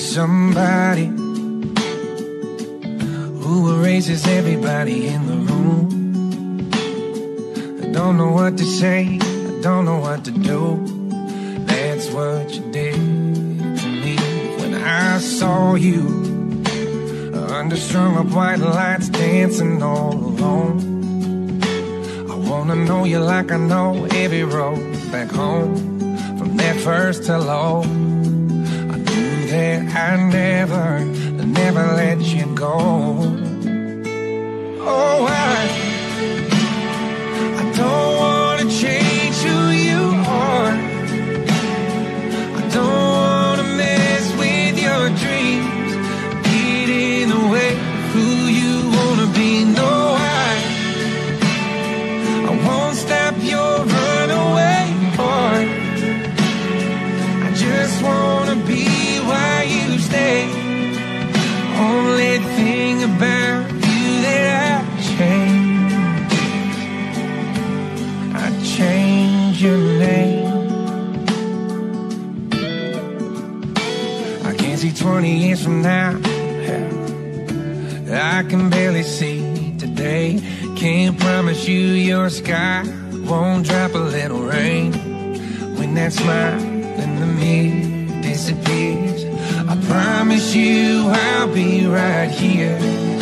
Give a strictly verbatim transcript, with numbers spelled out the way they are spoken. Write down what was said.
somebody who erases everybody in the room. I don't know what to say, I don't know what to do. That's what you did to me when I saw you under strung up white lights, dancing all alone. I wanna know you like I know every road back home. From that first hello, I knew that I never, never let you go. Oh, I, I don't wanna change who you are. I don't wanna mess with your dreams, get in the way of who you wanna be. No, I, I won't stop your runaway heart. I just wanna be where you stay. Only thing about you that I change, I change your name. I can see twenty years from now, I can barely see today. Can't promise you your sky won't drop a little rain when that smile in the mirror disappears. I promise you I'll be right here